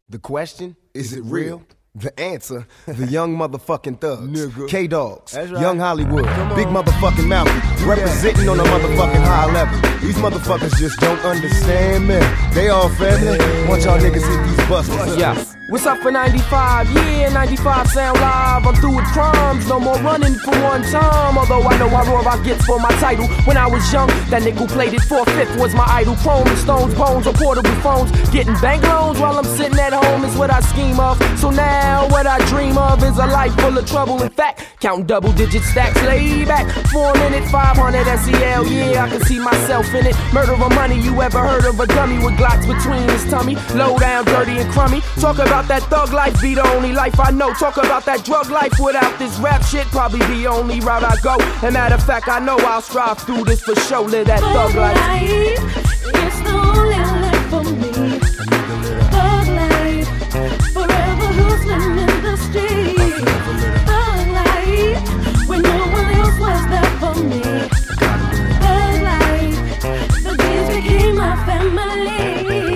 The question, is it real? The answer, the young motherfucking thugs, K-Dogs, right. Young Hollywood, big motherfucking Malcolm, representing on a motherfucking high level. These motherfuckers just don't understand, man. They all family. Want y'all niggas hit these busters. Yeah. What's up for 95? Yeah, 95 sound live. I'm through with crimes, no more running for one time. Although I know how raw I get for my title. When I was young, that nickel-plated 4/5 was my idol. Chrome and stones, bones, or portable phones. Getting bank loans while I'm sitting at home is what I scheme of. So now what I dream of is a life full of trouble. In fact, counting double-digit stacks, lay back. 4 minute, 500 SEL. Yeah, I can see myself in it. Murder of money, you ever heard of a dummy with glocks between his tummy? Low down, dirty and crummy. Talk about that thug life, be the only life I know. Talk about that drug life, without this rap shit, probably the only route I go. And matter of fact, I know I'll strive through this for sure. Live that thug life. It's the only life for me. Thug life, forever hustling in the street. Thug life, when no one else was there for me. Thug life, the G's became my family.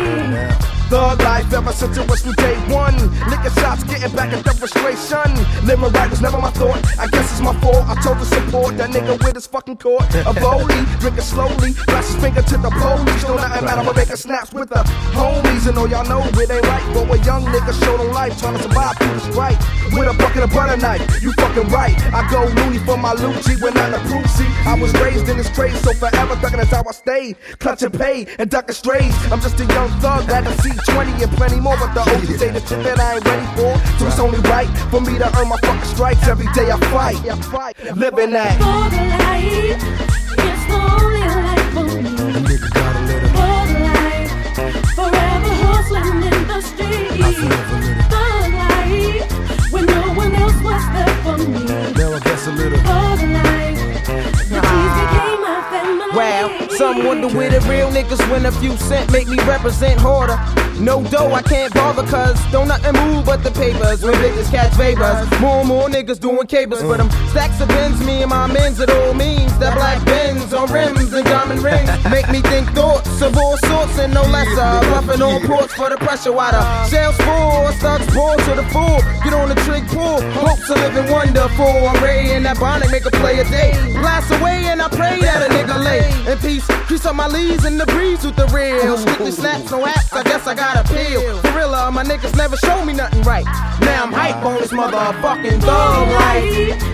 Thug life ever since it was from day one. Licking shots, getting back at the frustration. Living right was never my thought. I guess it's my fault. I told the support that nigga with his fucking court. A Foley, drinking slowly, flash his finger to the police. Don't nothing matter, I'm making snaps with the homies. And all y'all know it ain't right. But a young nigga showed on life, trying to survive through the strife. With a bucket of butter knife, you fucking right. I go loony for my loot, G when I'm the proof. See, I was raised in this trade, so forever thugging is how I stayed. Clutching pay and ducking strays. I'm just a young thug that can see 20 and plenty more, but the OG say the shit that I ain't ready for. So it's only right for me to earn my fucking stripes. Every day I fight, living that thug life. It's the only life for me. Thug life, forever hustling in the street. Thug life, when no one else was there for me. Now I guess a little thug life, the G's became my family. Wow, some wonder where the real niggas win a few cents, make me represent harder. No dough, I can't bother, cause don't nothing move but the papers. When niggas catch favors, more and more niggas doing capers for them. Stacks of bins, me and my men's, it all means that black bins on rims and diamond rings make me think thoughts of all sorts and no lesser. Buffing all ports for the pressure water. Shells full, thugs pour to the full. Get on the trig pull, hopes of living wonderful. I'm ready in that bonnet, make a play a day. Blast away and I pray that a nigga lay in peace. Crease up my leaves in the breeze with the real. Strictly snaps, no apps, I guess I got a peel. Gorilla, my niggas never show me nothing right. Now I'm hype on this motherfucking thug life.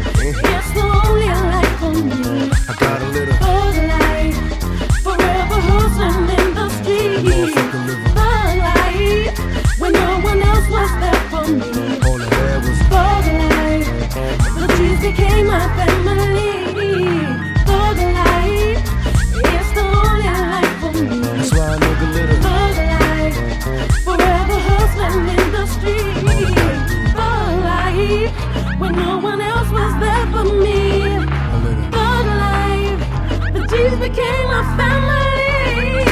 It's the only life for me. I got a little thug life, forever hustling in the street. Thug life, when no one else was there for me. all I had was Thug life, the G's became my family. Thug life, it's the only life for me. that's why I nigga little. Thug life, forever hustling in the street. Thug life, when no one else was there for me. Thug life, the G's became my family.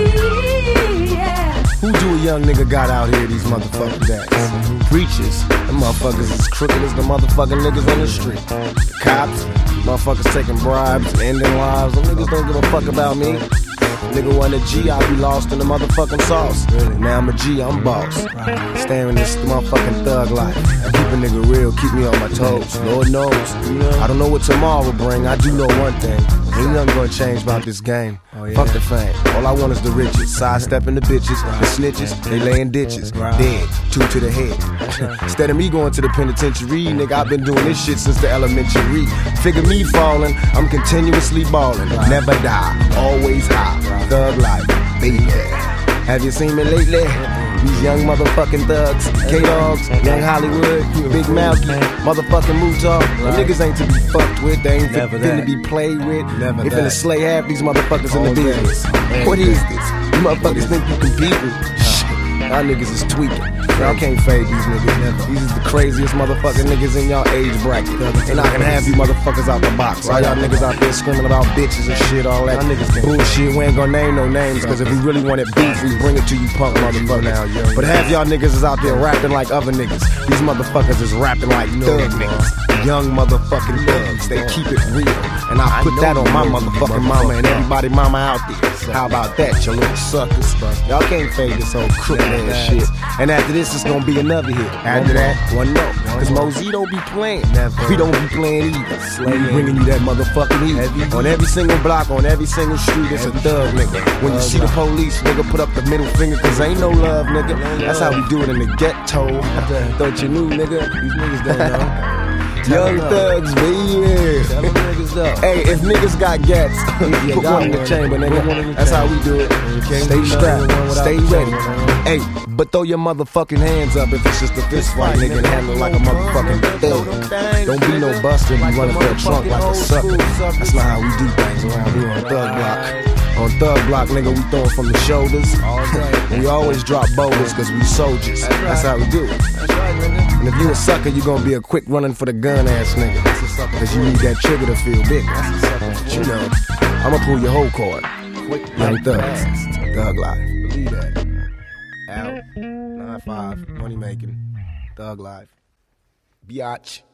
Yeah. Who do a young nigga got out here these motherfucking days? Preachers, them motherfuckers as crooked as the motherfucking niggas on the street. The cops, motherfuckers taking bribes, ending lives. Them niggas don't give a fuck about me. Nigga want a G, I'll be lost in the motherfucking sauce. Now I'm a G, I'm boss. Staring this motherfucking thug life. I keep a nigga real, keep me on my toes. Lord knows, I don't know what tomorrow will bring. I do know one thing, ain't nothing gonna change about this game. Fuck the fame, all I want is the riches. Sidestepping the bitches, the snitches, they laying ditches. Dead, 2 to the head. Instead of me going to the penitentiary, nigga, I've been doing this shit since the elementary. Figure me falling, I'm continuously balling. Never die, always high. Thug life, baby. Have you seen me lately? These young motherfucking thugs, K-Dogs, Young Hollywood, Big Malky, motherfucking Mutah. Them niggas ain't to be fucked with, they ain't finna be played with. They finna slay half these motherfuckers in the business. What is this? You motherfuckers think you competing? Y'all niggas is tweaking. Y'all can't fade these niggas. These is the craziest motherfucking niggas in y'all age bracket. And I can have you motherfuckers out the box. All y'all niggas out there screaming about bitches and shit, all that bullshit. We ain't gonna name no names, cause if we really wanted beef, we bring it to you punk motherfuckers. But half y'all niggas is out there rapping like other niggas. These motherfuckers is rapping like thug niggas. Young motherfucking thugs, they keep it real. And I put that on my motherfucking mama and everybody mama out there. How about that, you little suckers? Y'all can't fade this whole crooked ass shit. And after this this is gonna be another hit. After that, one no. Cause Mosey don't be playing. We don't be playing either. We bringing you that motherfucking heat. On every single block, on every single street, it's a thug, nigga. When you see the police, nigga, put up the middle finger, cause ain't no love, nigga. That's how we do it in the ghetto. Thought you knew, nigga. These niggas don't know. Young thugs, baby. Tell them niggas up. Hey, if niggas got gats, put one in the chamber, nigga. That's how we do it. Stay strapped, stay ready. Hey, but throw your motherfucking hands up if it's just a fist fight, nigga, and handle like a motherfucking thug. Don't be no buster, you running for a trunk like a sucker. That's not how we do things around here on Thug Block. On Thug Block, nigga, we throw it from the shoulders. And we always drop boulders, cause we soldiers. That's how we do it. And if you a sucker, you gonna be a quick running for the gun ass nigga. Cause you need that trigger to feel big. But you know, I'ma pull your whole card. Young Thugs, Thug Life. Believe that. Out, 9-5, money making, Thug Life. Biatch.